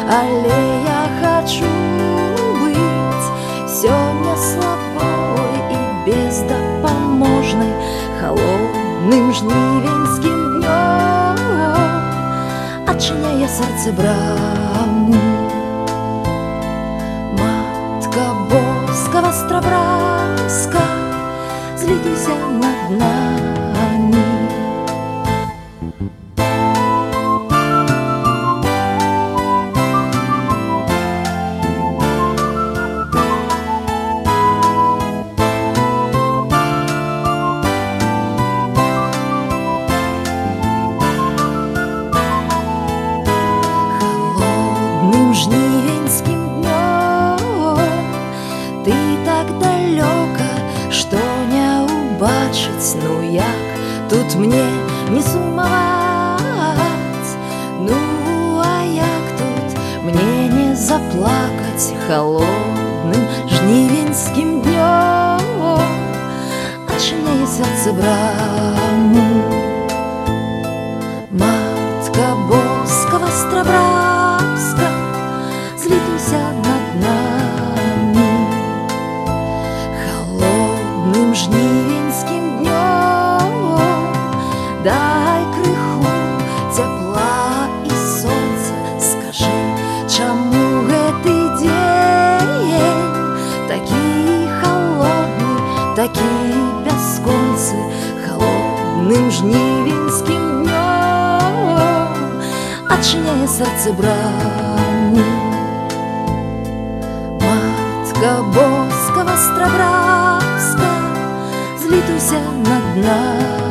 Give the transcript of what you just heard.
але я хочу быть сёння слабой и бездапаможнай холодным жнівеньским днём, адчыняе сэрца браму. Матка боскава страбразка, злітуйся над нами. Жнівеньским днём ты так далёка, што не убачыць, ну як тут мне не сумаваць, ну а як тут мне не заплакаць холодным жнівеньским днём, адчыняе сэрца браму. Матка боскава страбразка, злітуйся над нами. Холодным жнівеньским днём дай крыху цяпла і сонца. Скажы, чаму гэты дзень такі холодны, такі бясконцы? Холодным жнівеньским днём адчыняе сэрца браму. Матка боскава страбразка, злітуйся над нами.